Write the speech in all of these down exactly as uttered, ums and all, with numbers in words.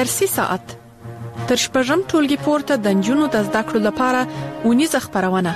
فارسي ساعت تر شپږم ټولګي پورته د نجونو د زده کړو لپاره ونیزه خپرونه.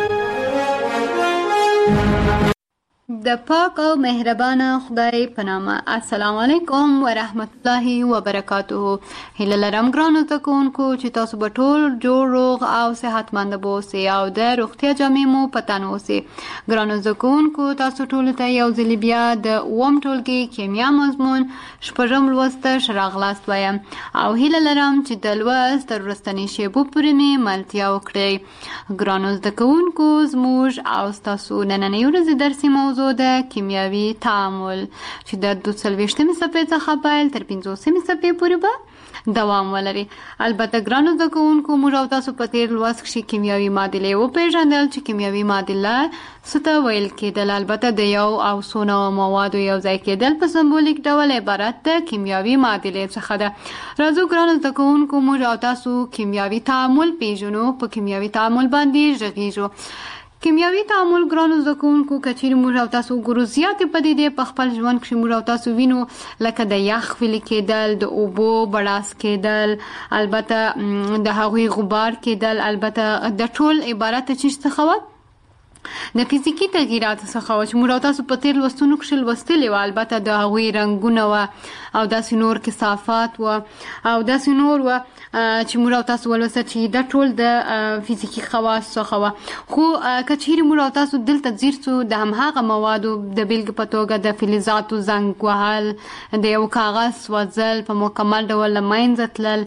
د پاک او مهربانه خدای په نامه. السلام علیکم ورحمت الله وبرکاته. هیله لرم ګرانو زده کوونکو چې تاسو به ټول جوړ روغ او صحتمند اوسئ او د روغتیا جامې مو په تن اوسئ. ګرانو زده کوونکو تاسو ټول ته یو ځل بیا د اووم ټولګي کیمیا مضمون شپږم لوست ته ښه راغلاست وایم او هیله لرم چې د لوست تر وروستنۍ شیبو پورې مې ملتیا وکړئ. ګرانو زده کوونکو زموږ او ستاسو نننۍ ورځې درسي موضوع د کیمیاوي تعامل چې د دوه څلوېښتمې صفحې څخه پیل تر پنځوسمې صفحې پورې به دوام ولري. البته ګرانو زده کوونکو موږ او تاسو په تېر لوست کښې کیمیاوي معادلې وپېژندل چې کیمیاوي معادله څه ته ویل کېدل. البته د یو او څو نوعو موادو یو ځای کېدل په سمبولیک ډول عبارت د کیمیاوي معادلې څخه ده. راځو ګرانو زده کوونکو موږ او تاسو کیمیاوي تعامل پېژنو، په کیمیاوي تعامل باندې غږیږو. کیمیاوي تعامل ګرانو زده کوونکو که چیرې موږ او تاسو وګورو زیاتې پدیدې په خپل ژوند کښې موږ او تاسو وینو، لکه د یخ ویلې کېدل، د اوبو بړاس کېدل، البته د هغوی غبار کېدل، البته د ټول عبارت د څه څخه وه؟ د فزیکي تغییراتو څخه وه چې موږ او تاسو په تېر لوستونو کښې لوستلي وه. البته د هغوی رنګونه وه او داسې نور کثافات وه او داسې نور وه چې موږ او تاسو ولوستل چې دا ټول د فزیکي خواص څخه وه. خو که چیرې موږ او تاسو دلته ځیر سو، د همهغه موادو د بیلګې په توګه د فلزاتو زنګ وهل، د یو کاغذ سوځل، په مکمل ډول له منځه تلل،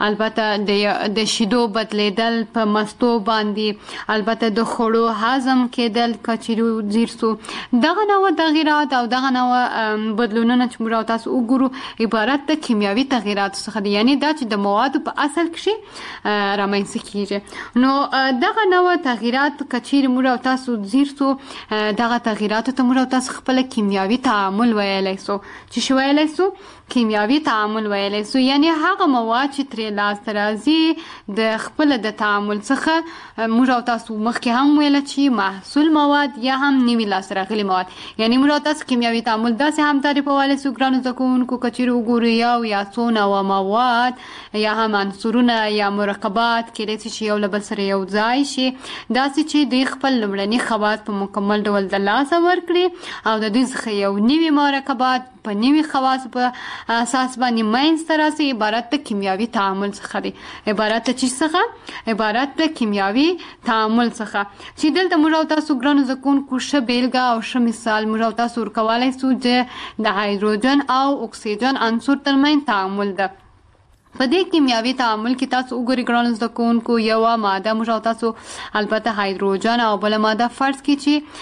البته د شیدو بدلیدل په مستو باندې، البته د خوړو هضم کېدل که چیرې ځیر سو. دغه نوع تغییرات او دغه نوع بدلونونه چې موږ او تاسو وګورو عبارت د کیمیاوي تغییراتو څخه دي، یعنې دا چې د موادو په اصل کښې رامنځته کېږي. نو دغه نوع تغییرات که چیرې موږ او تاسو ځیر سو، دغه تغییراتو ته موږ او تاسو خپله کیمیاوي تعامل ویلی سو. چې شو ویلی سو؟ کیمیاوي تعامل ویلی سو. یعنې هغه مواد چې ترې لاسته راځي د خپله د تعامل څخه موږ او تاسو مخکې هم ویله چې محصول مواد یا هم نوي لاسته راغلي مواد. یعنې موږ او تاسو کیمیاوي تعامل داسې هم تعریفولی سو ګرانو زده کوونکو که چیرې وګورو یو یا څو نوعه مواد یا هم عنصرونه یا مرکبات کېدای شي چې یو له بل سره یو ځای شي، داسې چې دوی خپل لومړني خواص په مکمل ډول د لاسه ورکړي او د دوی څخه یو نوي مرکبات په نوي خواصو په اساس باندې منځته راسي. عبارت د کیمیاوي تعامل څخه دی. عبارت د څه څخه؟ عبارت د کیمیاوي تعامل څخه چې دلته موږ او تاسو ګرانو زده کوونکو ښه بیلګه او ښه مثال موږ او تاسو ورکولی سو چې د هایدروجن او اکسیجن عنصر ترمنځ تعامل ده. په دې کیمیاوي تعامل کې تاسو وګورئ ګرانو زده کوونکو یوه ماده موږ او تاسو البته هایدروجن او بله ماده فرض کړئ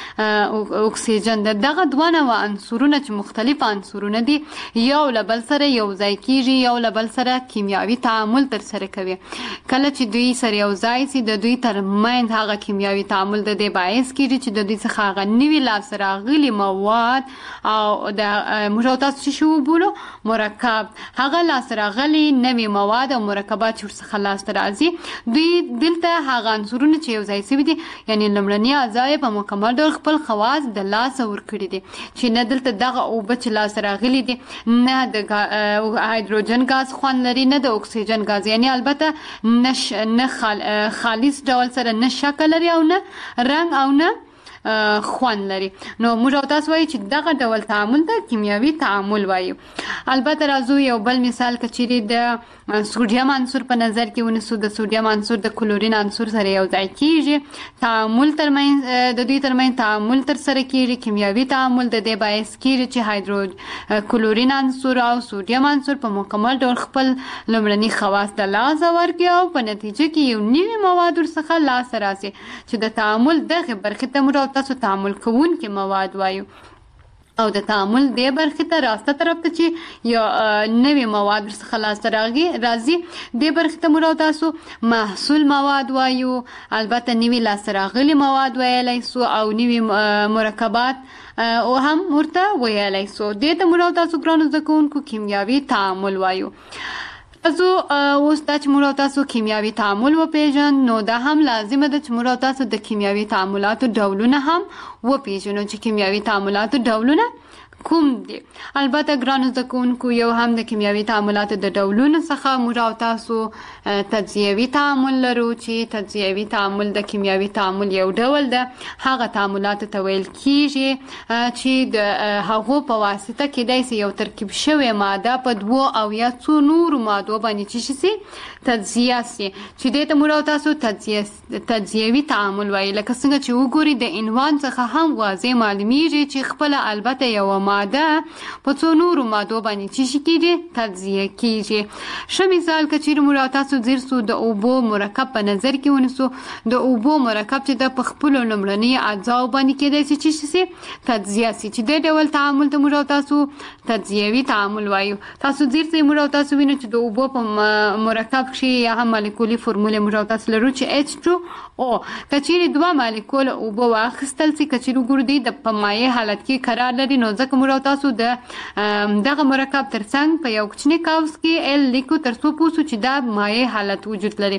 چې اکسیجن ده. دغه دوه نوعه عنصرونه چې مختلف عنصرونه دي یو له بل سره یو ځای کېږي، یو له بل سره کیمیاوي تعامل ترسره کوي. کله چې دوی سره یو ځای سي د دوی ترمنځ هغه کیمیاوي تعامل د دې باعث کېږي چې د دوی څخه هغه نوي لاسته راغلي مواد او د موږ او تاسو چې شو وبولو مرکب، هغه لاسته راغلي نوي مواد او مرکبات چې ورڅخه لاسته راځي، دوی دلته هغه عنصرونه چې یو ځای شوي دي یعنې لومړني اعضا یې په مکمل ډول خپل خواص د لاسه ورکړي دي چې نه دلته دغه اوبه چې لاسته راغلي دي نه د هایدروجن ګاز خوند لري نه د اکسیجن ګاز، یعنې البته نه خالص ډول سره نه شکل لري او نه رنګ او نه خوند لري. نو موږ او تاسو وایو چې دغه ډول تعامل ته کیمیاوي تعامل وایو. البته راځو یو بل مثال که چیرې د سوډیم عنصر په نظر کې ونیسو. د سوډیم عنصر د کلورین عنصر سره یو ځای کېږي، تعامل ترمنځ د دوی ترمنځ تعامل ترسره کېږي، کیمیاوي تعامل د دې باعث کېږي چې هایدرو کلورین عنصر او سوډیم عنصر په مکمل ډول خپل لومړني خواص د لاسه ورکړي او په نتیجه کې یو نوي مواد ورڅخه لاسته راسي چې د تعامل دغې برخې ته موږ تاسو تعامل کوونکي مواد وایو. او د تعامل دې برخې ته راسته طرف ته چې یو نوي مواد ورڅخه لاسته راځي دې برخې ته موږ تاسو محصول مواد وایو. البته نوي لاسته راغلي مواد ویلی سو او نوي مرکبات او هم ورته ویلی سو. دې ته موږ تاسو ګرانو زده کوونکو کیمیاوي تعامل وایو. تاسو اوس دا چې موږ تاسو کیمیاوي تعامل وپېژنو نو دا هم لازمه ده چې موږ تاسو د کیمیاوي تعاملاتو ډولونه هم وپېژنو چې کیمیاوي تعاملاتو ډولونه کوم دي. البته ګرانو زده کوونکو یو هم د کیمیاوي تعاملاتو د ډولونو څخه موږ او تاسو تجزیوي تعامل لرو چې تجزیوي تعامل د کیمیاوي تعامل یو ډول ده. هغه تعاملات ته ویل کیږي چې د هغو په واسطه کېدای شي یو ترکیب شوی ماده په دوو او یا څو نورو مادو باندې چې شي تجزیه شي چې دې ته موږ او تاسو تجزیه تجزیوي تعامل وایي. لکه څنګه چې وګورئ د عنوان څخه هم واضح معلومیږي چې خپل البته یو ماده په څو نورو مادو باندې چې شي کېږي تجزیه کېږي. ښه مثال که چیرې موږ تاسو ځیر سو د اوبو مرکب په نظر کې ونیسو. د اوبو مرکب چې د په خپلو لومړني اجزاو باندې کېدای شي چې شي تجزیه شي چې دې ډول تعامل ته موږ تاسو تجزیوي تعامل وایو. تاسو ځیر سئ موږ تاسو وینئ چې د اوبو په مرکب کې یا هم مالیکولي فورموله موږ تاسو لرو چې ایچ ټو او که چیرې دوه مالیکول اوبو واخیستل شي که چیرې وګورئ د په مایع حالت کې قرار لري نو ځکه موږ تاسو د دغه مرکب ترڅنګ په یو کوچني قوس کې ال لیکو تر څو پوه شو چې دا مایع حالت وجود لري.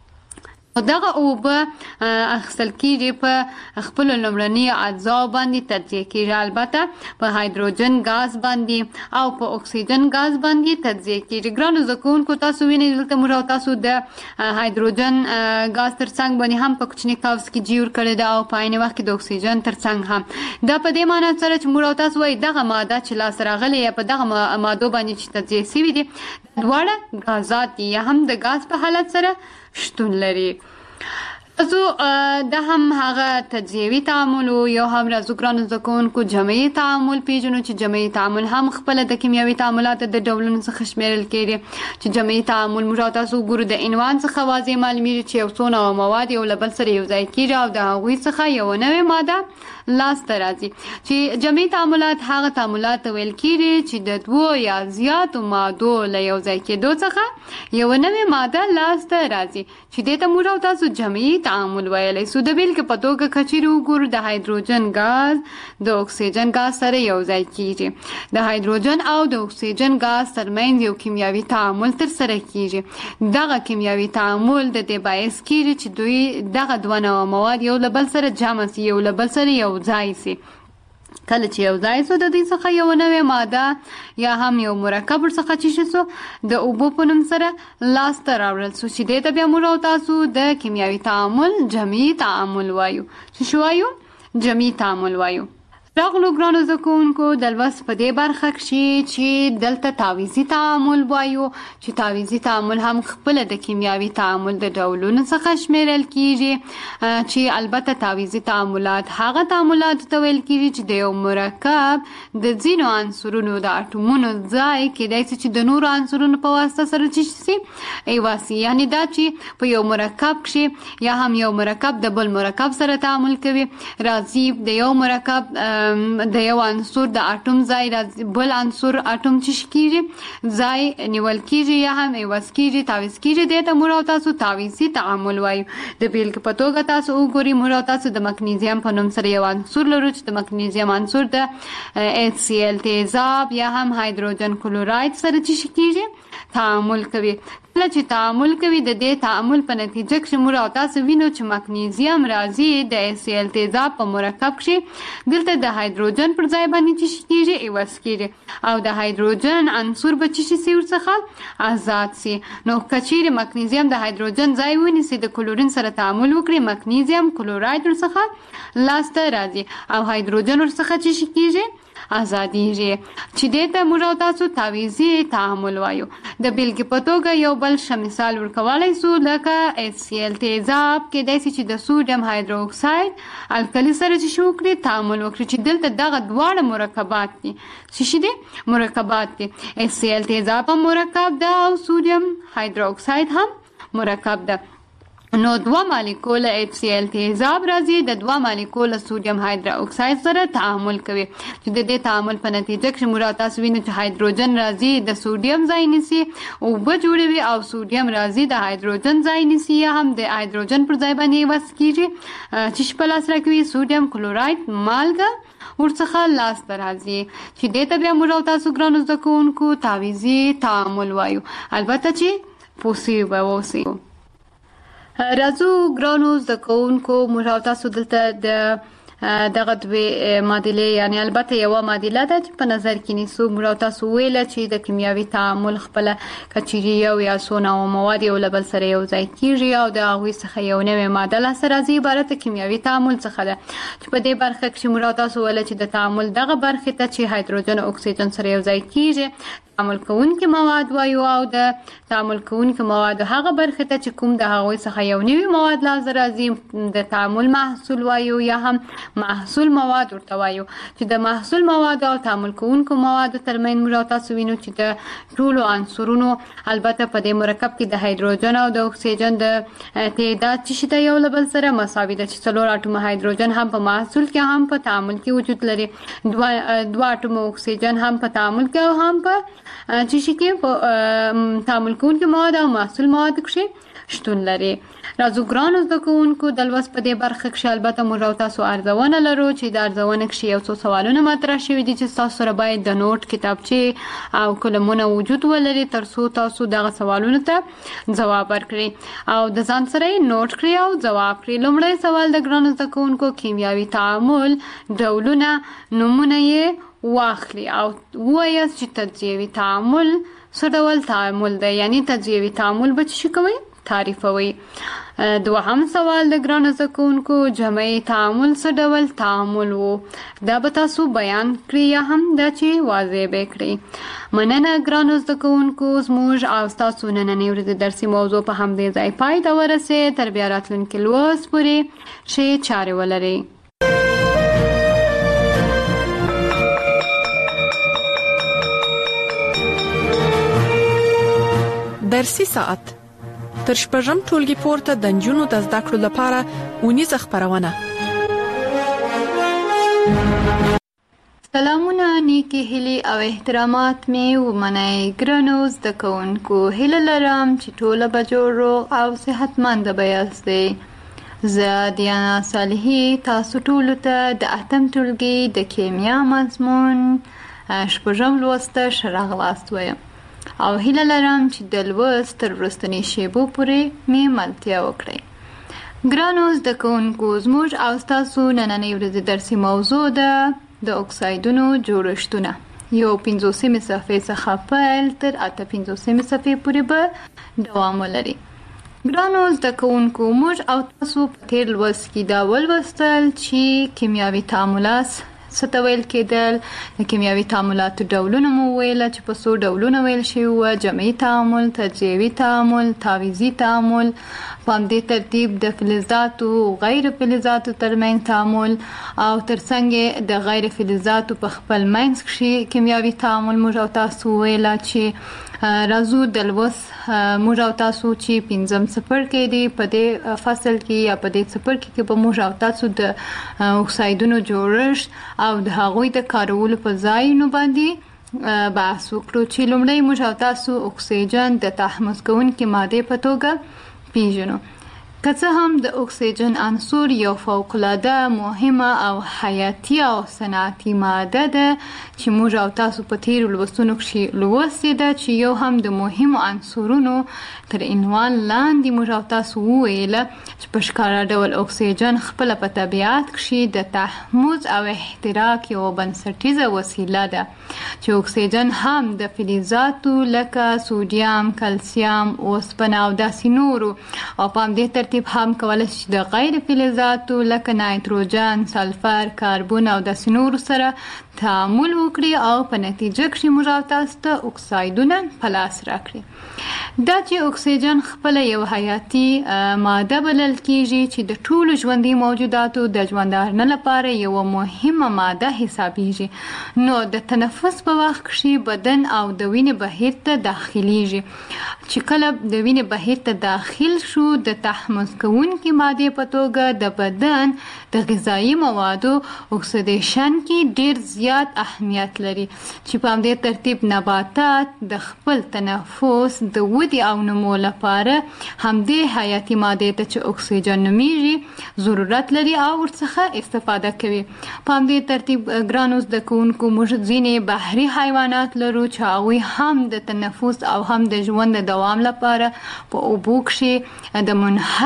دغه اوبه اخیستل کېږي په خپلو لومړني اجزاو باندې تجزیه کېږي. البته په هایدروجن ګاز باندې او په اکسیجن ګاز باندې تجزیه کېږي. ګرانو زده کوونکو تاسو وینئ دلته موږ تاسو د هایدروجن ګاز ترڅنګ باندې هم په کوچني قوس کې جوړ کړی ده او په عین وخت کې د اکسیجن ترڅنګ هم. دا په دې معنی سره چې موږ تاسو وایي دغه ماده چې لاسته راغلې یا په دغه مادو باندې چې تجزیه شوي دي دواړه ګازات دي یا هم د ګاز په حالت سره شتون لري. تاسو دا هم هغه تجزیوي تعامل یو هم راځو ګرانو زده کوونکو جمعي تعامل پیژنو چې جمعي تعامل هم خپله د کیمیاوي تعاملاتو د ډولونو څخه شمیرل کېږي. چې جمعي تعامل موږ تاسو وګورو د عنوان څخه واضح معلومیږي چې یو څو نوع مواد یو له بل سره یو ځای کېږي او د هغوی څخه یو نوې ماده لاسته راځي. چې جمعي تعاملات هغه تعاملات ویل کېږي چې د دوو یا زیاتو مادو له یو ځای کېدو څخه یو نوې ماده لاسته راځي چې دې ته موږ تاسو جمعي تعامل ویلی سو. د بیلګې په توګه که چیرې وګورو د هایدروجن ګاز د اکسیجن ګاز سره یو ځای کېږي. د هایدروجن او د اکسیجن ګاز ترمنځ یو کیمیاوي تعامل ترسره کېږي. دغه کیمیاوي تعامل د دې باعث کېږي چې دوی دغه دوه نوع مواد یو له بل سره جمع سي یو له بل سره یو ځای سي. کله چې یو ځای سو د دوی څخه یو نوې ماده یا هم یو مرکب ورڅخه چې سو د اوبو په نوم سره لاسته راوړل سو چې دې ته بیا موږ او تاسو د کیمیاوي تعامل جمعي تعامل وایو. چې شو وایو؟ جمعي تعامل وایو. راغلو ګرانو زده کوونکو د لوست په دې برخه کښې چې دلته تعویضي تعامل وایو چې تعویضي تعامل هم خپله د کیمیاوي تعامل د ډولونو څخه شمیرل کېږي. چې البته تعویضي تعاملات هغه تعاملات ته ویل کېږي چې د یو مرکب د ځینو عنصرونو د اټومونو ځای کېدای شي چې د نورو عنصرونو په واسطه سره چې شي ایواسي. یعنې دا چې په یو مرکب کښې یا هم یو مرکب د بل مرکب سره تعامل کوي راځي د یو مرکب د یو عنصر د اټوم ځای بل عنصر اټوم چې کېږي ځای نیول کېږي یا هم عوض کېږي تعویض کېږي. دې ته موږ او تاسو تعویضي تعامل وایو. د بیلګې په توګه تاسو وګورئ موږ او تاسو د مګنیزیم په نوم سره یو عنصر لرو چې د مګنیزیم عنصر د ایچ سی ال تیزاب یا هم هایدروجن کلوراید سره چې کېږي تعامل کوي. کله چې تعامل کوي د دې تعامل په نتیجه کې موږ او تاسو وینو چې مګنیزیم راځي د ایچ سی ال تیزاب په مرکب کې دلته د هایدروجن پر ځای باندې چې کېږي عوض کېږي او د هایدروجن عنصر به چې شي ورڅخه آزاد سي. نو که چیرې مګنیزیم د هایدروجن ځای ونیسي د کلورین سره تعامل وکړي مګنیزیم کلوراید ورڅخه لاسته راځي او هایدروجن ورڅخه چې کېږي آزادیږي. چې دې ته موږ او تاسو تعویضي تعامل وایو. د بیلګې په توګه یو بل ښه مثال ورکولی سو لکه ایچ سی ال تیزاب کېدای شي چې د سوډیم هایدرو اکساید الکلي سره چې شي وکړي تعامل وکړي چې دلته دغه دواړه مرکبات دي څه شي دي مرکبات دي. ایچ سی ال تیزاب هم مرکب ده او سوډیم هایدرو اکساید هم مرکب ده. نو دوه مالیکوله ایچ سی ال تیزاب راځي د دوه مالیکوله سوډیم هایدرو اکساید سره تعامل کوي چې د دې تعامل په نتیجه کې موږ تاسو وینئ چې هایدروجن راځي د سوډیم ځای نیسي اوبه جوړوي او سوډیم راځي د هایدروجن ځای نیسي یا هم د هایدروجن پر ځای باندې عوض کېږي چې په لاس راکوي سوډیم کلوراید مالګه ورڅخه لاسته راځي چې دې ته بیا موږ تاسو ګرانو زده کوونکو تعویضي تعامل وایو. البته چې پوسي به اوسئ. راځو ګرانو زده کوونکو موږ تاسو دلته د دغه دوه معادلې یعنی البته یو معادله ده چې په نظر کې نیسو. موږ تاسو ویل چې د کیمیاوي تعامل خپل کچيري یو یا څو نوع مواد یو له بل سره یو ځای کیږي او د هغوی څخه یو نوې ماده لاسته راځي. عبارت کیمیاوي تعامل څخه ده چې په دې برخه کې موږ تاسو ویل چې د تعامل دغه برخه ته چې هایدروجن او اکسیجن سره یو ځای کیږي تعامل کوونکي مواد وایو او د تعامل کوونکي مواد هغه برخه ته چې کوم د هغوی څخه یو نوې مواد لاسته راځي د تعامل محصول وایو یا هم محصول مواد ورته وایو. چې د محصول مواد او تعامل کوونکو مواد ترمن موږ تاسو وینو چې د ټولو عنصرونو البته په دې مرکب کې د هایدروجن او د اکسیجن د تعداد چې د یو له بل سره مساوي ده چې څلور اټوم هایدروجن هم په محصول کې هم په تعامل کې وجود لري. دوه دوه اټوم اکسیجن هم په تعامل کې او هم په چې شي کې په تعامل کوونکي مواد او محصول مواد کې شتون لري. راځو ګرانو زده کوونکو د لوست په دې برخه کې البته موږ تاسو ارزونه لرو چې د ارزونه کې یو څو سوالونه مطرح شوي دي چې تاسو سره باید د نوٹ کتابچه او قلمونه وجود ولري ترڅو تاسو دغه سوالونو ته ځواب ورکړئ او د ځان سره نوٹ کړئ او ځواب کړئ. لومړی سوال د ګرانو زده کوونکو کیمیاوي تعامل ډولونه نمونه یې واخلي او وایاست چې تجزیوي تعامل څه ډول تعامل دی یعنی تجزیوي تعامل به څه کوي تعریفوي. دوهم سوال د ګرانو زده کوونکو جمعي تعامل څه ډول تعامل وو دا به تاسو بیان کړئ یا هم دا چې واضح به کړئ. مننه ګرانو زده کوونکو زموږ او تاسو نننۍ ورځې درسي موضوع په همدې ځای پای ته ورسېد. تر بیا راتلونکي لوست پورې ښې چارې ولرئ. درسي ساعت تر شپږم ټولګي پورته د نجونو د زده کړو لپاره اونیزه خبرونه. سلامونه نیکی هیلي او احترامات مې ومنئ. ګرانو زده کوونکو هیله لرم چې ټوله به جوړ روغ او صحتمند به یاستئ. زه دیانا صالحي تاسو ټولو ته د اتم ټولګي د کیمیا مضمون شپږم لوست ته ښه راغلاست وایم او هیله لرم چې د لوست تر وروستنۍ شیبو پورې مې ملتیا وکړئ. ګرانو زده کوونکو زموږ او ستاسو نننۍ ورځې درسي موضوع ده د اکسایدونو جوړښتونه. یو پنځوسمې صفحې څخه پیل تر اته پنځوسمې صفحې پورې به دوام ولري. ګرانو زده کوونکو موږ او تاسو په تیر لوست کې دا ولوستل چې کیمیاوي تعاملات څه ته ویل کېدل. د کیمیاوي تعاملاتو ډولونه مو ویل چې په څو ډولونه ویل شوي وو: جمعي تعامل، تجزیوي تعامل، تعویضي تعامل، په همدې ترتیب د فلزاتو او غیر فلزاتو ترمنځ تعامل او ترڅنګ د غیر فلزاتو په خپل منځ کې کیمیاوي تعامل. موږ او تاسو ویل چې راځو د لوست موږ او تاسو چې پنځم څپرکی دی په دې فصل کې یا په دې څپرکي کې به موږ او تاسو د اکسایدونو جوړښت او د هغوی د کارولو په ځایونو باندې بحث وکړو چې لومړی موږ او تاسو اکسیجن د تحمض کوونکې مادې په توګه پیژنو. که څه هم د اکسیجن عنصر یو فوق‌العاده مهمه او حیاتي او صنعتي ماده ده چې موږ او تاسو په تیرو لوستونو کې لوستې ده چې یو هم د مهمو عنصرونو تر عنوان لاندې موږ او تاسو وویله چې په ښکاره ډول اکسیجن خپله په طبیعت کې د تحمض او احتراق یوه بنسټیزه وسیله ده چې اکسیجن هم د فلزاتو لکه سوډیم، کلسیم، اوسپنه او داسې نورو او په همدې ترتیب هم کولی شي د غیر فلزاتو لکه نایتروجن، سلفر، کاربون او داسې نورو سره تعامل وکړي او په نتیجه کې موږ او تاسو ته اکسایدونه په لاس راکړي. دا چې اکسیجن خپله یو حیاتي ماده بلل کیږي چې د ټولو ژوندي موجوداتو د ژوندارنه لپاره یوه مهمه ماده حسابیږي. نو د تنفس په وخت کې بدن او د وینې بهیر ته داخلیږي. چې کله د وینې بهیر ته داخل شو د تحمض کوونکې مادې په توګه د بدن د غذایي موادو اکسیدیشن کې ډیر زیات اهمیت لري چې په همدې ترتیب نباتات د خپل تنفس د ودې او نمو لپاره همدې حیاتي مادې ته چې اکسیجن نومیږي ضرورت لري او ورڅخه استفاده کوي. په همدې ترتیب ګرانو زده کوونکو موږ ځینې بحري حیوانات لرو چې هغوی هم د تنفس او هم د ژوند د دوام لپاره په اوبو کې د منحل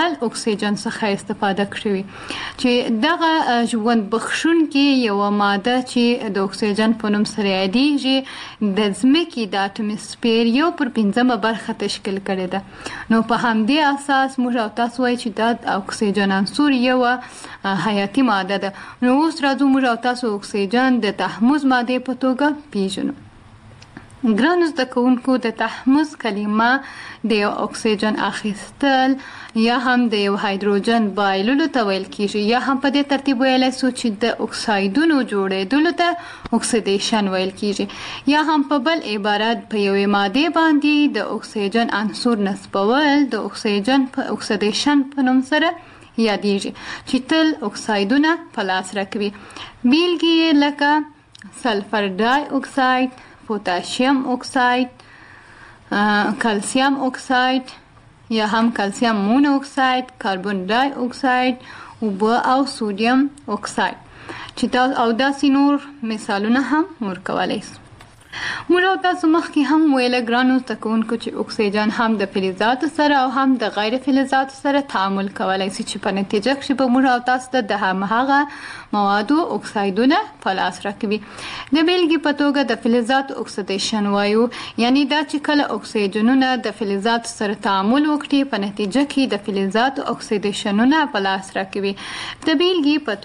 الکحل اکسیجن څخه استفاده کوي چې دغه ژوند بخښونکي یو ماده چې د اکسیجن په نوم سره یادېږي د ځمکې د اټموسفیر یو پر پنځمه برخه تشکیل کړې ده. نو په همدې اساس موږ او تاسو وایي چې دا اکسیجن عنصر یو حیاتي ماده ده. نو اوس راځو موږ او تاسو اکسیجن د تحمض ماده په توګه پیژنو. ګرانو زده کوونکو د تحمض کلمه د یو اکسیجن اخیستل یا هم د یو هایدروجن بایللو ته ویل کیږي یا هم په دې ترتیب ویلی سو چې د اکسایدونو جوړېدلو ته اکسیدیشن ویل کیږي یا هم په بل عبارت په یوې مادې باندې د اکسیجن عنصر نصبول د اکسیجن په اکسیدیشن په نوم سره یادېږي چې تل اکسایدونه په لاس راکوي. بیلګې لکه سلفر ډای اکساید، پوتاشیم اکساید، کلسیم اکساید یا هم کلسیم مون اکساید، کاربن ډای اکساید، اوبه او سودیم اکساید چې دا او داسې نور مثالونه هم ورکولی سو. موږ او تاسو مخکې هم ویله ګرانو زده کوونکو چې اکسیجن هم د فلزاتو سره او هم د غیر فلزاتو سره تعامل کولی شي چې په نتیجه کې به موږ او تاسو ته د همهغه موادو اکسایدونه په لاس راکوي. د بیلګې په توګه د فلزاتو اکسیدیشن وایو، یعنی دا چې کله اکسیجنونه د فلزاتو سره تعامل وکړي په نتیجه کې د فلزاتو اکسیدیشنونه په لاس راکوي. د بیلګې په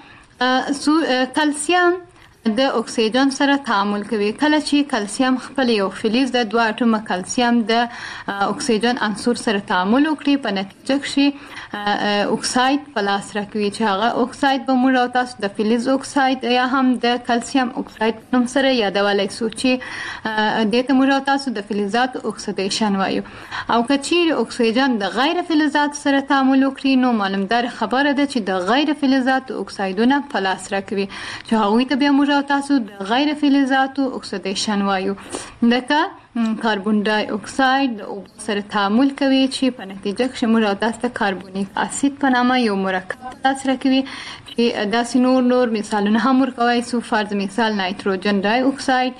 توګه کلسیم د اکسیجن سره تعامل کوي. کله چې کلسیم خپل یو فلز د دوه اټومه کلسیم د اکسیجن عنصر سره تعامل وکړي په نتیجه کې اکساید په لاس راکوي چې هغه اکساید به موږ او تاسو د فلز اکساید یا هم د کلسیم اکساید په نوم سره یادولی سو چې دې ته موږ او تاسو د فلزاتو اکسیدیشن وایو. او که چیرې اکسیجن د غیر فلزاتو سره تعامل وکړي نو معلومدار خبره ده چې د غیر فلزاتو اکسایدونه په لاس راکوي چې هغوی ته بیا موږ او تاسو د غیر فلزاتو اکسیدیشن وایو. لکه کاربن ډای اکساید د اوبو سره تعامل کوي چې په نتیجه کې موږ او تاسو ته کاربونیک اسید په نامه یو مرکب په لاس راکوي چې داسې نور نور مثالونه هم ورکولی سو. فرض مثال نایتروجن ډای اکساید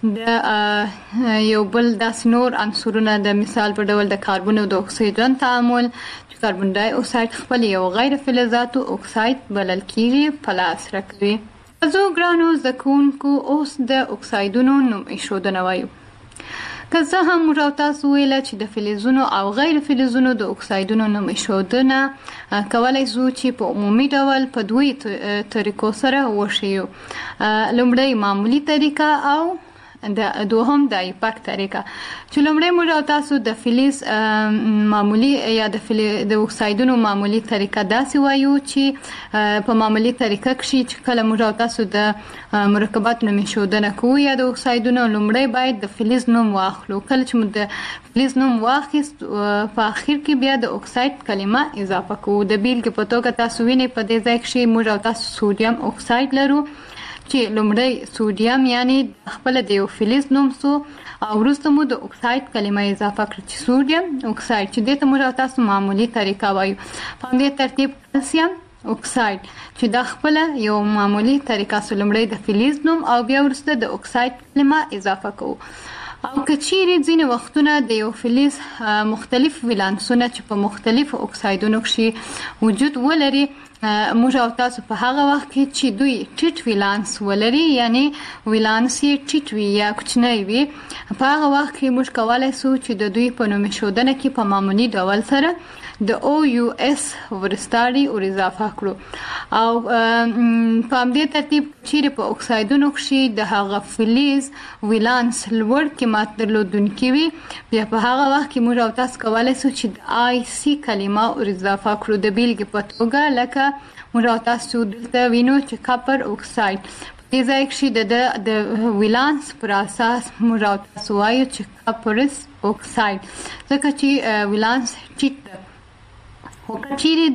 د یو بل داسې نور عنصرونه د مثال په ډول د کاربن او د اکسیجن تعامل چې کاربن ډای اکساید خپل یو غیر فلزاتو اکساید بلل کیږي په لاس راکوي. زه ګرانو زده کوونکو اوس د اکسایدونو نوم ایښودنه وایو. که څه هم موږ او تاسو ویله چې د فلزونو او غیر فلزونو د اکسایدونو نوم ایښودنه کولی سو چې په عمومي ډول په دوی طریقو سره وښیو. لومړی معمولي طریقه او د دوهم د ایپاک طریقه چې لومړی موږ او تاسو د فلز معمولي یا د د اکسایدونو معمولي طریقه داسې وایو چې په معمولي طریقه کې چې کله موږ او تاسو د مرکباتو نوم ایښودنه کوو یا د اکسایدونو لومړی باید د فلز نوم واخلو. کله چې موږ د فلز نوم واخیست په اخر کې بیا د اکساید کلمه اضافه کوو. د بیلګې په توګه تاسو وینئ په دې ځای کې موږ او تاسو سودیم اکساید لرو چې لومړی سودیم یعنی خپل د یو فلز نوم سو او وروسته مو د اکساید کلمه اضافه کړه چې سودیم اکساید چې دې ته موږ او تاسو معمولي طریقه وایو. په همدې ترتیب کلسیم اکساید چې دا خپل یو معمولي طریقه سو، لومړی د فلز نوم او بیا وروسته د اکساید کلمه اضافه کوو. او که چیرې ځینې وختونه د یو فلز مختلف ولانسونه چې په مختلفو اکسایدونو کې وجود ولري موږ او تاسو په هغه وخت کې چې دوی ټیټ ولانس ولري یعنی ولانس یې ټیټ وي یا کوچنی وي په هغه وخت کې موږ کولی سو چې د دوی په نوم ایښودنه کې په معمولي ډول سره د او یو اس ورستاري ور اضافه کړو. او په همدې ترتیب چیرې په اکسایدونو کې د هغه فلز ولانس لوړ قیمت درلودونکي وي بیا په هغه وخت کې موږ او تاسو کولی سو چې د آی سی کلمه ور اضافه کړو. د بیلګې په توګه لکه موږ او تاسو دلته وینو چې کاپر اکساید دې ځای کې د د ولانس پر اساس موږ او تاسو وایو چې کاپرس اکساید ځکه چې ولانس ټیټ ده. خو که چیرې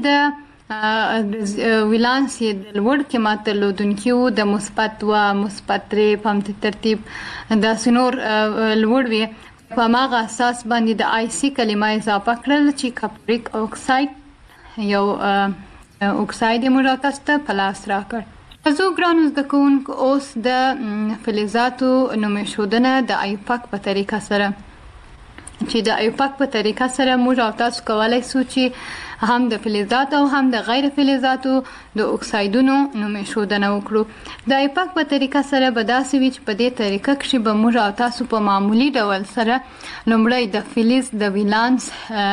د ولانس یې د لوړ قیمت درلودونکي وو د مثبت دوه مثبت درې په همدې ترتیب داسې نور لوړ وي په هماغه اساس باندې د آی سی کلمه اضافه کړل چې کاپریک اکساید یو اکساید یې موږ تاسو ته په لاس راکړ. زه ګرانو زده کوونکو اوس د فلزاتو نوم ایښودنه د ایپاک په طریقه سره چې د ایپاک په طریقه سره موږ او تاسو کولی سو چې هم د فلزات او هم د غیر فلزاتو د اکسایدونو نوم ښودنه وکړو. د ایپاک په طریقه سره به داسې وي چې په دې طریقه کې به موږ او تاسو په معمولی ډول سره لومړی د فلز د ولانس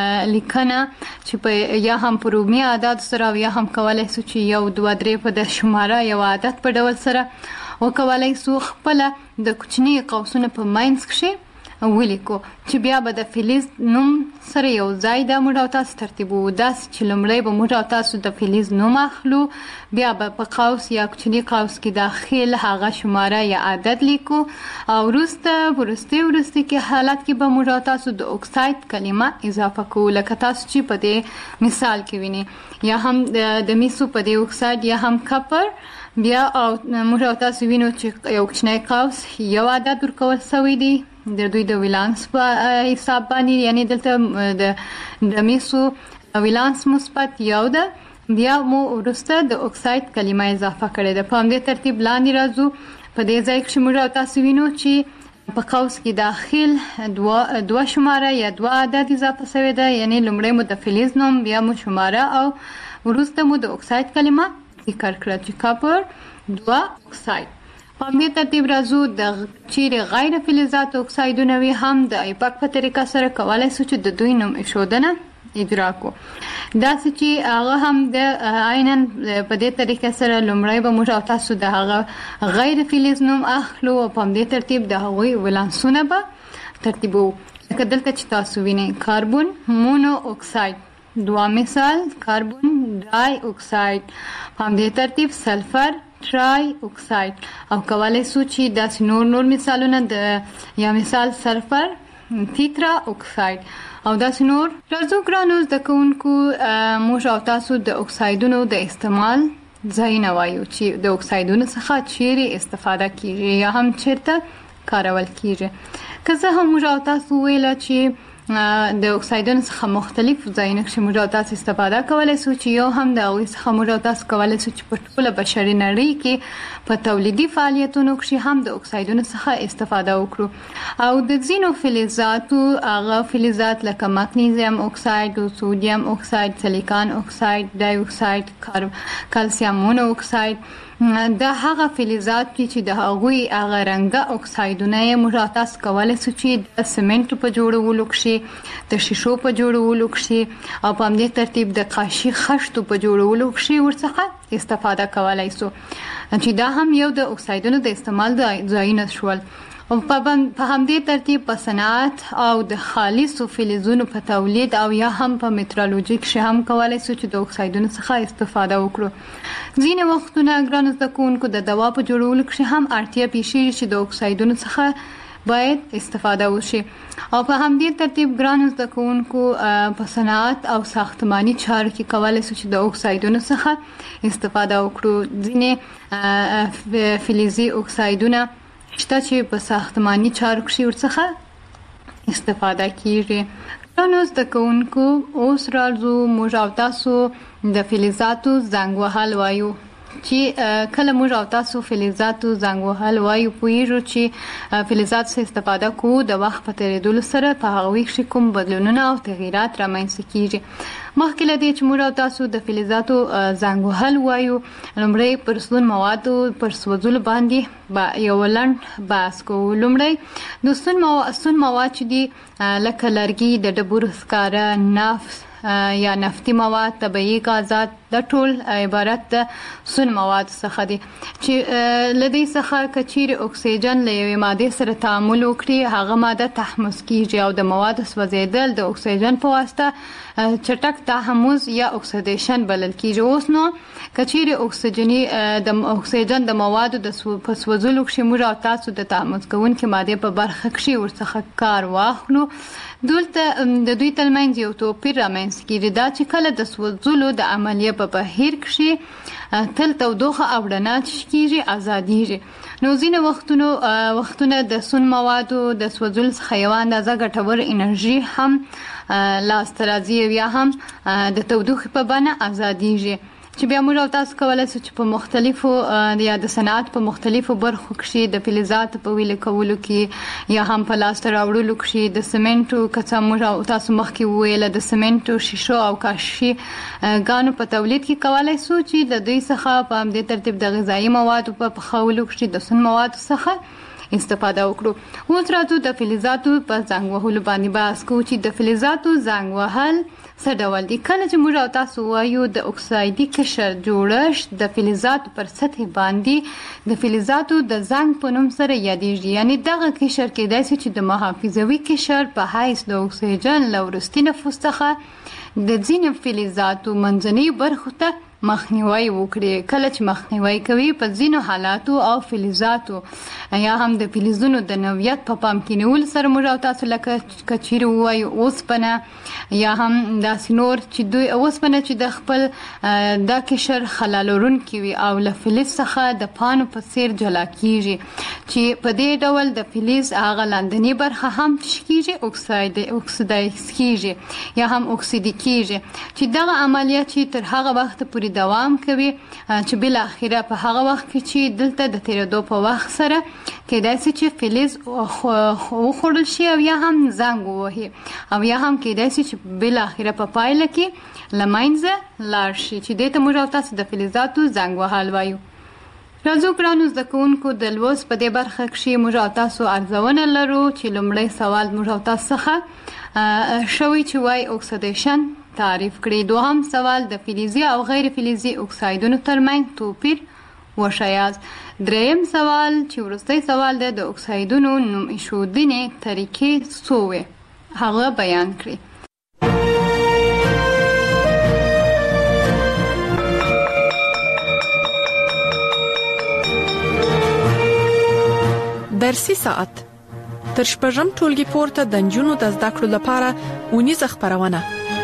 لیکنه چې په یا هم په رومي عدد سره یا هم کولای شو چې یو دوه درې په د شماره یو عدد په ډول سره وکولای شو خپل د کوچنی قوسونو په ماینس کې ولیکو چې بیا به د فلز نوم سره یو ځای د موږ او تاسو ترتیبو. داس چې لومړی به موږ او تاسو د فلز نوم اخلو، بیا به په قوس یا کوچنی قوس کې داخل هغه شماره یا عدد لیکو او وروسته ورسته ورسته کې حالت کې به موږ او تاسو د اکساید کلمه اضافه کوو، لکه تاسو چې په دې مثال کې وینئ، یا هم د میسو په دې اکساید یا هم کپر. بیا او موږ او تاسو وینو چې یو کوچنی قوس یو عدد ورکول شوی دی د دوی د ولانس په حساب باندې، یعنی دلته د د میسو ولانس مثبت یو ده. بیا مو ورسته د اکساید کلمه اضافه کړې ده. په همدې ترتیب لاندې راځو. په دې ځای کې موږ او تاسو وینو چې په قوس کې داخل دوه دوه شماره یا دوه عدد اضافه شوی ده، یعنی لومړی مو د فلز نوم، بیا مو شماره او ورسته مو د اکساید کلمه ذکر کړه چې کاپر دوه اکساید. په همدې ترتیب راځو د چیرې غیر فلزات اکسایدونه وي هم د ایپاک په طریقه سره کولای شو چې د دوی نوم ایښودنه اجرا کو. داسې چې هغه هم د عیناً په دې طریقه سره لومړی به موږ او تاسو د هغه غیر فلز نوم اخلو او په همدې ترتیب د هغوی ولانسونه به ترتیبو. لکه دلته چې تاسو وینئ کاربن مونو اکساید، دوه مثال کاربن ډای اکساید، په همدې ترتیب سلفر ټرای اکساید، او کولای شو چې داسې نور نور مثالونه د یا مثال سلفر تیترا اکساید او داسې نور. راځو ګرانو زده کوونکو موږ او تاسو د اکسایدونو د استعمال ځایونه وایو چې د اکسایدونو څخه چیرې استفاده کیږي یا هم چیرته کارول کیږي. که څه هم موږ او تاسو ویل چې د اکسایدونو څخه مختلف ځایونه کې موږ او تاسو استفاده کولای شو، چې یو هم د هغوی څخه موږ او تاسو کولای شو چې په ټوله بشري نړۍ کې په تولیدي فعالیتونو کې هم د اکسایدونو څخه استفاده وکړو. او د ځینو فلزاتو هغه فلزات لکه مګنیزیم اکساید، سودیم اکساید، سیلیکان اکساید، ډای اکساید، کلسیم مونو اکساید، دا هغه فلزات چې د هغوی هغه رنګه اکسایدونه یې موږ تاسو کولای شو چې د سمنټو په جوړولو کې، د شیشو په جوړولو کې او په همدې ترتیب د قاشي خښتو په جوړولو کې ورڅخه استفاده کولای شو، چې دا هم یو د اکسایدونو د استعمال ځایونه شول. او په همدې ترتیب په صنعت او د خالصو فلزونو په تولید او یا هم په مترالوژي کې هم کولای شو چې د اکسایدونو څخه استفاده وکړو. ځینې وختونه ګرانو زده کوونکو د دوا په جوړولو کې هم اړتیا پیښیږي چې د اکسایدونو څخه باید استفاده وشي. او په همدې ترتیب ګرانو زده کوونکو په صنعت او ساختماني چارو کې کولای شو چې د اکسایدونو څخه استفاده وکړو. ځینې فلزي اکسایدونه شته چې په ساختماني چارو کې ورڅخه استفاده کیږي. ګرانو زده کوونکو اوس راځو موږ او تاسو د فلزاتو زنګ وهل وایو، چې کله موږ او تاسو فلزاتو زنګ وهل وایو پوهیږو چې فلزات څخه استفاده کوو د وخت په تیریدلو سره په هغوی کې کوم بدلونونه او تغییرات رامنځته کیږي. مخکې له دې چې موږ او تاسو د فلزاتو زنګ وهل وایو، لومړی پر سون موادو پر سوځولو باندې با یو لنډ بحث کوو. لومړی د سون مواد سون مواد چې دي لکه لرګي، د ډبرو سکاره، نفت یا نفتي مواد، طبیعي غازات، د ټول عبارت د سون مواد څخه دي چې لدی څخه کچیر اکسیجن له یوې ماده سره تعامل وکړي هغه ماده تحمض کیږي او د مواد سوځیدل د اکسیجن په واسطه چټک تحمض یا اکسیدیشن بلل کیږي. اوس نو کچیر اکسیجنی د اکسیجن د موادو د په سوځولو کې موږ او تاسو د تحمض کوونکې ماده په برخه کې ورڅخه کار واخلو، دلته د دوی ترمنځ یو توپیر رامنځته کیږي، دا چې کله د سوځولو د عملیه په بهیر کې تل تودوخه او رڼا کیږي ازادیږي. نو ځینې وختونو وختونه د سون موادو د سوځولو څخه یو اندازه ګټور انرژي هم لاسته راځي یا هم د تودوخې په بڼه ازادیږي، چې بیا موږ تاسو کولای شو چې په مختلفو یا د صنعت په مختلفو برخو کې د فلزاتو په ویلې کولو کې یا هم په لاس راوړلو کې د سیمنټو کڅه موږ تاسو مخکې ویل د سیمنټو شیشو او کاشي ګانو په تولید کې کولای شو چې د دوی څخه په همدې ترتیب د غذایی موادو په پخولو کې د سون موادو څخه استفاده وکړو. اوس راځو د فلزاتو په زنګ وهلو باندې بحث کوو چې د فلزاتو زنګ وهل څه ډول دي. کله چې موږ تاسو وایو د اکسایدي قشر جوړښت د فلزاتو پر سطح باندې د فلزاتو د زنګ په نوم سره یادېږي، یعنی دغه قشر کېدای شي چې د محافظوي قشر په حیث د اکسیجن له وروستي نفوس څخه د ځینو فلزاتو منځنۍ برخو ته مخنیوي وکړي. کله چې مخنیوي کوي په ځینو حالاتو او فلزاتو یا هم د فلزونو د نوعیت په پام کې نیول سره موږ تاسو لکه کچیر وایو اوسپنه یا هم داسې نور چې دوی اوسپنه چې د خپل د قشر خلا لرونکي وي او له فلز څخه د پانو په څیر جلا کیږي، چې په دې ډول د فلز هغه لاندنی برخه هم کیږي اکساید اکسیدایز کیږي یا هم اکسیدي کیږي، چې دغه عملیات چې تر هغه وخت پورې دوام کوي چې بل اخیره په هغه وخت کې چې دلته د تیرېدو په وخت سره کېدای شي چې فلز وخوړل شي او یا هم زنګ ووهي او یا هم کېدای شي چې بل اخیره په پایله کې له منځه لاړ شي، چې دې ته موږ تاسو د فلزاتو زنګ وهل وایو. راځو ګرانو زده کوونکو د لوست په دې برخه کې موږ تاسو ارزونه لرو چې لومړی سوال موږ تاسو څخه شوی چې وای اکسیدیشن تعریف کړئ. دوهم سوال د فلزي او غیر فلزي اکسایدونو ترمنځ توپیر وښایاست. دریم سوال چې وروستی سوال دی د اکسایدونو نوم ایښودنې طریقې څو وې هغه بیان کړئ. درسي ساعت تر شپږم ټولګي پورته د نجونو د زده کړو لپاره اونیزه خپرونه.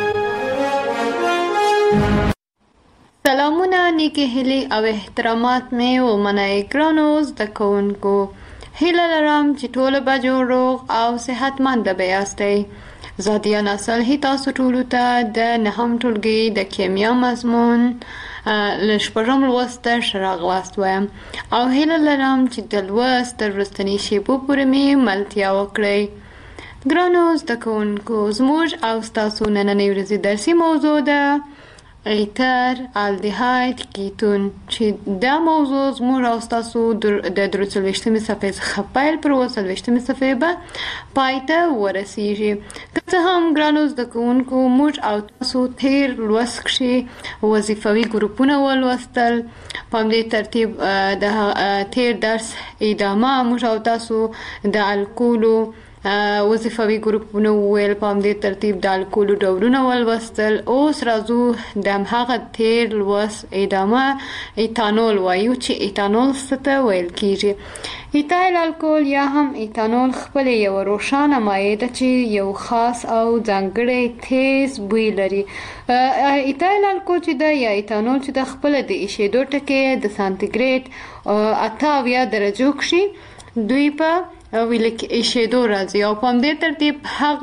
سلامونه، نیکی هیلی او احترامات می و منای ګرانو زده کوونکو. هیله لرم چې ټول به جوړ روغ او صحتمند به یاستئ. زادیا نسل هی تاسو ټولو ته د نهم ټولګي د کیمیا مضمون له شپږم لوست ته راغلاست وایم او هیله لرم چې د لوست تر وروستنۍ شیبو پورې مې ملتیا وکړئ. ګرانو زده کوونکو، زموږ او ستاسو نننۍ ورځې درسي موضوع ده ایتر الدیهاید کیتون، چې دا موضوع زموږ او ستاسو د درې څلوېښتمې صفحې څخه پیل پر اووه څلوېښتمې صفحې به پای ته ورسیږي. که څه هم ګرانو زده کوونکو موږ او تاسو تیر لوست کښې وظیفوي ګروپونه ولوستل، په همدې ترتیب د تیر درس ادامه موږ او تاسو د الکولو وظیفوي ګروپونه وویل، په همدې ترتیب د الکولو ډولونه ولوستل. اوس راځو د هماغه تیر لوست ادامه ایتانول وایو چې ایتانول څه ته ویل کیږي. ایتایل الکول یا هم ایتانول خپل یو روښانه مایع ده چې یو خاص او ځانګړی تیز بوی لري. ایتایل الکول چې ده یا ایتانول چې ده خپل د ایشېدو ټکي د سانتیګریډ اته اویا درجو کښې دوی په ویل ایشېدو راځي او په همدې ترتیب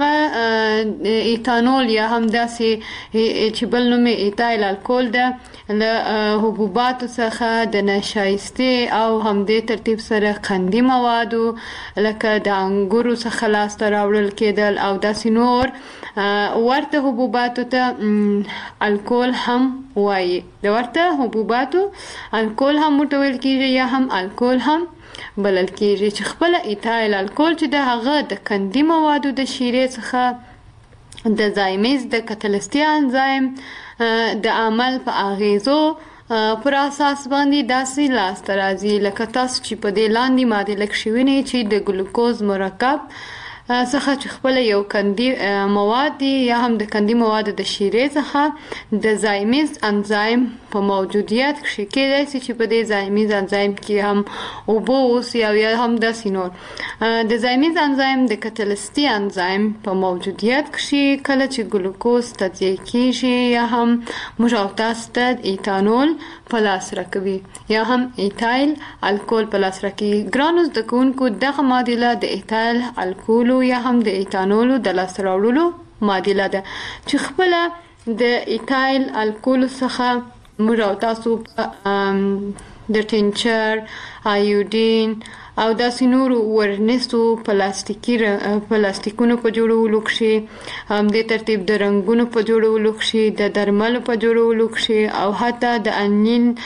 هغه ایتانول یا هم داسې چې بل نوم یې ایتایل الکول ده له حبوباتو څخه د نشایستې او همدې ترتیب سره قندي موادو لکه د انګورو څخه لاسته راوړل کېدل او داسې نور ورته حبوباتو ته الکول هم وایي. د ورته حبوباتو الکول هم ورته ویل کېږي یا هم الکول هم بلل کېږي، چې خپل ایتایل الکول چې د هغه د قندي موادو د شیرې څخه د زایمیز د کتلستي انزایم د عمل په اغیزو پر اساس باندې داسې لاسته راځي لکه تاسو چې په دې لاندې ماده لکه شویني چې د ګلوکوز مرکب څخه چې خپل یو قندي مواد دي یا هم د قندي موادو د شیرې څخه د زایمیز انزایم په موجودیت کې کېدای شي چې په دې زایمیز انزایم کې هم اوبه اوسي او یا هم داسې نور د زایمیز انزایم د کتلستي انزایم په موجودیت کې کله چې ګلوکوز تجزیه کېږي یا هم موږ او تاسو ته ایتانول په لاس راکوي یا هم ایتایل الکول په لاس راکوي. ګرانو زده کوونکو، دغه معادله د ایتایل الکولو یا هم د ایتانولو د لاسته راوړلو معادله ده چې خپله د ایتایل الکولو څخه موږ او تاسو د ټینچر، آیوډین او داسې نورو ورنیسو پلاستیکي پلاستیکونو په جوړولو کې، هم د ترتیب د رنګونو په جوړولو کې، د درملو په جوړولو کې او حتی د انین